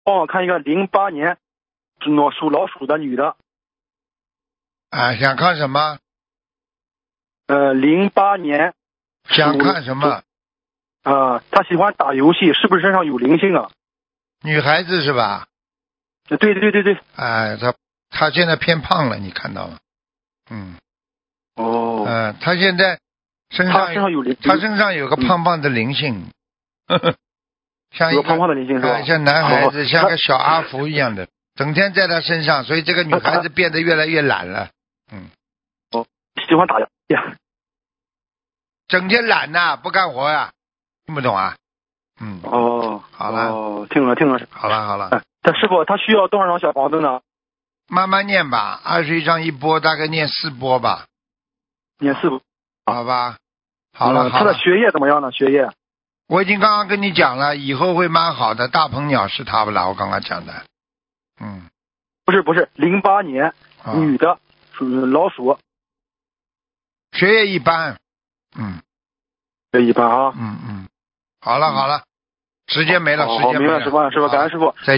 帮我看一个08年属老鼠的女的。 啊，想看什么？ 08年。 想看什么？ 她喜欢打游戏，是不是身上有灵性啊？ 女孩子是吧？ 对。 哎，她现在偏胖了，你看到吗？她现在身上有灵， 她身上有个胖胖的灵性，像一个胖胖的灵性是吧？ 像男孩子，像个小阿福一样的，整天在她身上，所以这个女孩子变得越来越懒了。 喜欢打游戏， 整天懒呐，不干活呀，听不懂啊？好了。 听了。 好了。 师傅，他需要多少张小房子呢？ 慢慢念吧，21章一波，大概念4波吧。 念4波。 好吧。好了。 他的学业怎么样呢？学业？ 我已经刚刚跟你讲了，以后会蛮好的。大鹏鸟是他不啦？我刚刚讲的。 不是，08年女的，属于老鼠。 学业一般。 学业一般啊。 好了，时间没了，时间没了。 好，明白师傅，感恩师傅。 再见。